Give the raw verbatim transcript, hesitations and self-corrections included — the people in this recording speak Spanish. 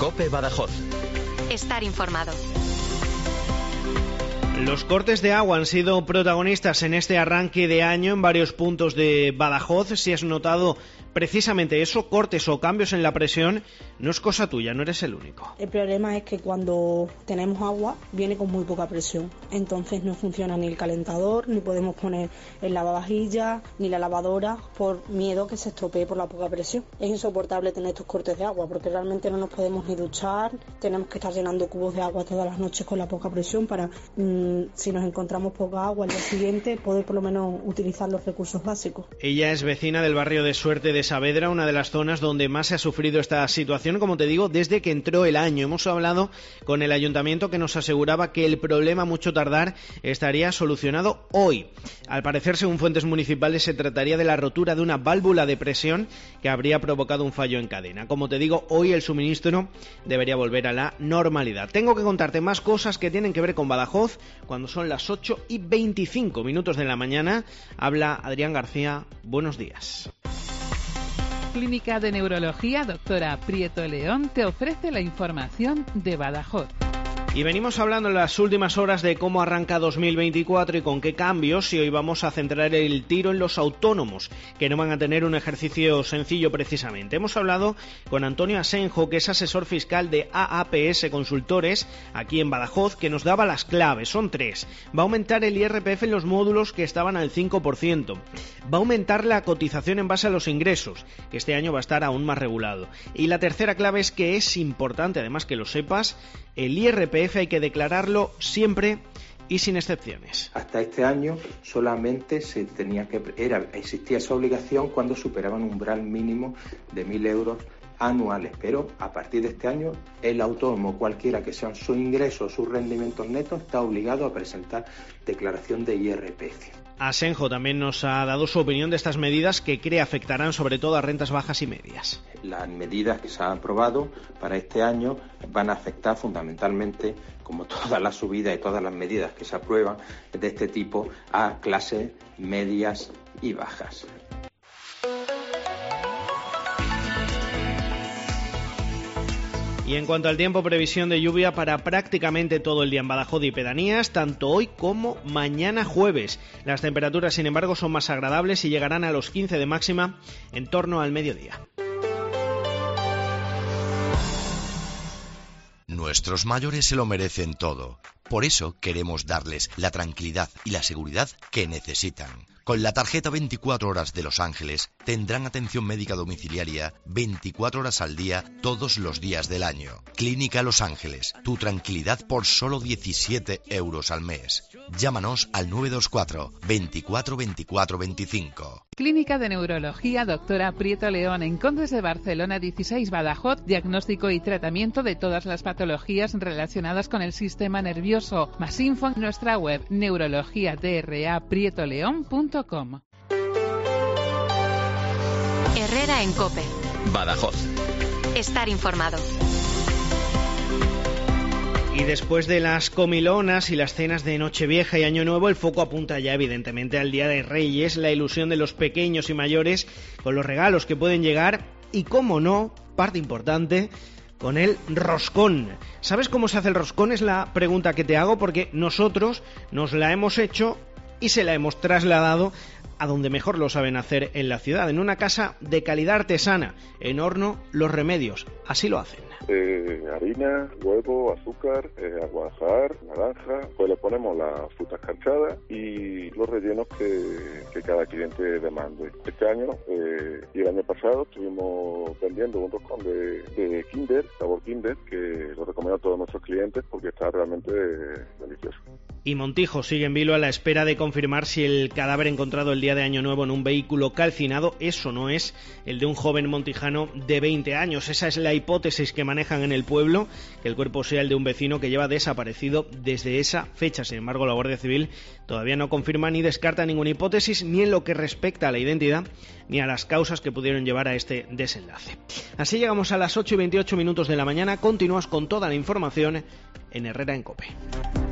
COPE Badajoz. Estar informado. Los cortes de agua han sido protagonistas en este arranque de año en varios puntos de Badajoz. Si has notado precisamente eso, cortes o cambios en la presión, no es cosa tuya, no eres el único. El problema es que cuando tenemos agua viene con muy poca presión, entonces no funciona ni el calentador, ni podemos poner el lavavajillas, ni la lavadora, por miedo a que se estropee por la poca presión. Es insoportable tener estos cortes de agua porque realmente no nos podemos ni duchar, tenemos que estar llenando cubos de agua todas las noches con la poca presión para, mmm, si nos encontramos poca agua al día siguiente, poder por lo menos utilizar los recursos básicos. Ella es vecina del barrio de Suerte de Saavedra, una de las zonas donde más se ha sufrido esta situación, como te digo, desde que entró el año. Hemos hablado con el ayuntamiento que nos aseguraba que el problema, mucho tardar, estaría solucionado hoy. Al parecer, según fuentes municipales, se trataría de la rotura de una válvula de presión que habría provocado un fallo en cadena. Como te digo, hoy el suministro debería volver a la normalidad. Tengo que contarte más cosas que tienen que ver con Badajoz cuando son las ocho y veinticinco minutos de la mañana. Habla Adrián García. Buenos días. Clínica de Neurología Doctora Prieto León te ofrece la información de Badajoz. Y venimos hablando en las últimas horas de cómo arranca dos mil veinticuatro y con qué cambios, y hoy vamos a centrar el tiro en los autónomos, que no van a tener un ejercicio sencillo precisamente. Hemos hablado con Antonio Asenjo, que es asesor fiscal de A A P S Consultores, aquí en Badajoz, que nos daba las claves, son tres. Va a aumentar el I R P F en los módulos que estaban al cinco por ciento. Va a aumentar la cotización en base a los ingresos, que este año va a estar aún más regulado. Y la tercera clave es que es importante, además que lo sepas, el I R P F hay que declararlo siempre y sin excepciones. Hasta este año solamente se tenía que era existía esa obligación cuando superaban un umbral mínimo de mil euros anuales, pero a partir de este año el autónomo, cualquiera que sean sus ingresos, sus rendimientos netos, está obligado a presentar declaración de I R P F. Asenjo también nos ha dado su opinión de estas medidas que cree afectarán sobre todo a rentas bajas y medias. Las medidas que se han aprobado para este año van a afectar fundamentalmente, como todas las subidas y todas las medidas que se aprueban de este tipo, a clases medias y bajas. Y en cuanto al tiempo, previsión de lluvia para prácticamente todo el día en Badajoz y pedanías, tanto hoy como mañana jueves. Las temperaturas, sin embargo, son más agradables y llegarán a los quince de máxima en torno al mediodía. Nuestros mayores se lo merecen todo. Por eso queremos darles la tranquilidad y la seguridad que necesitan. Con la tarjeta veinticuatro horas de Los Ángeles tendrán atención médica domiciliaria veinticuatro horas al día todos los días del año. Clínica Los Ángeles, tu tranquilidad por solo diecisiete euros al mes. Llámanos al nueve dos cuatro, veinticuatro, veinticuatro, veinticinco. Clínica de Neurología Doctora Prieto León en Condes de Barcelona dieciséis Badajoz, diagnóstico y tratamiento de todas las patologías relacionadas con el sistema nervioso. Más info en nuestra web neurologia d r a prieto león punto com. Herrera en COPE. Badajoz. Estar informado. Y después de las comilonas y las cenas de Nochevieja y Año Nuevo, el foco apunta ya evidentemente al Día de Reyes, la ilusión de los pequeños y mayores con los regalos que pueden llegar y, cómo no, parte importante, con el roscón. ¿Sabes cómo se hace el roscón? Es la pregunta que te hago porque nosotros nos la hemos hecho y se la hemos trasladado a donde mejor lo saben hacer en la ciudad, en una casa de calidad artesana, en Horno Los Remedios. Así lo hacen. Eh, harina, huevo, azúcar, eh, agua de azahar, naranja, pues le ponemos las frutas escarchadas y los rellenos que, que cada cliente demande. Este año eh, y el año pasado estuvimos vendiendo un roscón de, de Kinder, sabor Kinder, que lo recomiendo a todos nuestros clientes porque está realmente eh, delicioso. Y Montijo sigue en vilo a la espera de confirmar si el cadáver encontrado el día de Año Nuevo en un vehículo calcinado es o no es el de un joven montijano de veinte años. Esa es la hipótesis que manejan en el pueblo, que el cuerpo sea el de un vecino que lleva desaparecido desde esa fecha. Sin embargo, la Guardia Civil todavía no confirma ni descarta ninguna hipótesis, ni en lo que respecta a la identidad, ni a las causas que pudieron llevar a este desenlace. Así llegamos a las ocho y veintiocho minutos de la mañana. Continúas con toda la información en Herrera en COPE.